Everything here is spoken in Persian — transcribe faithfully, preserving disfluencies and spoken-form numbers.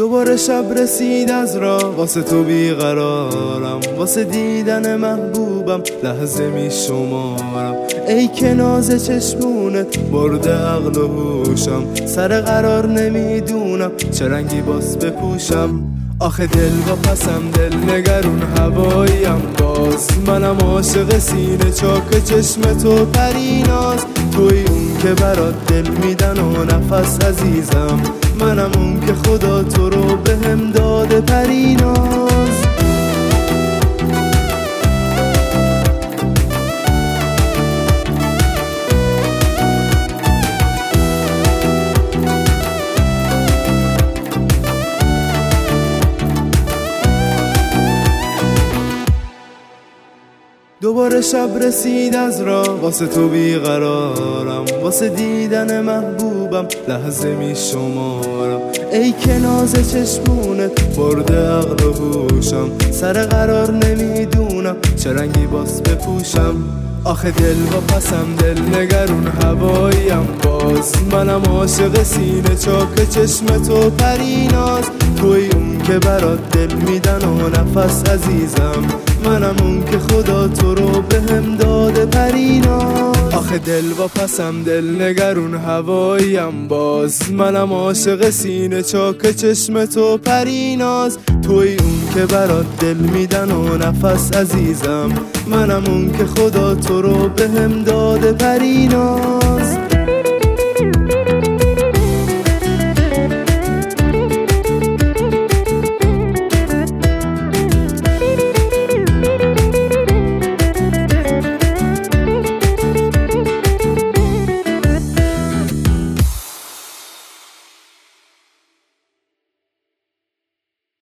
دوباره شب رسید از راه، واسه تو بیقرارم، واسه دیدن محبوبم لحظه می شمارم. ای که ناز چشمونت برده عقل و هوشم، سر قرار نمیدونم چه رنگی باز بپوشم. آخه دل با پسم، دل نگرون هواییم، باز منم عاشق سینه چاک چشم تو پریناز. توی اون که برات دل میدن و نفس عزیزم، منم اون که خدا تو رو به هم داده پریناز. دوباره شب رسید از راه، واسه تو بیقرارم، واسه دیدن محبوبم لحظه می شمارم. ای که ناز چشمونت برده عقل و هوشم، سر قرار نمیدونم چه رنگی باز بپوشم. آخه دل با پسم، دل نگرون هواییم، باز منم عاشق سینه چاک چشم تو پریناز. توی اون که برات دل میدن و نفس عزیزم، منم اون که خدا تو رو به هم داده پریناز. آخه دل با پسم، دل نگرون هواییم، باز منم عاشق سینه چاک چشم تو پریناز. توی اون که برات دل میدن و نفس عزیزم، منم اون که خدا تو رو به هم داده پریناز.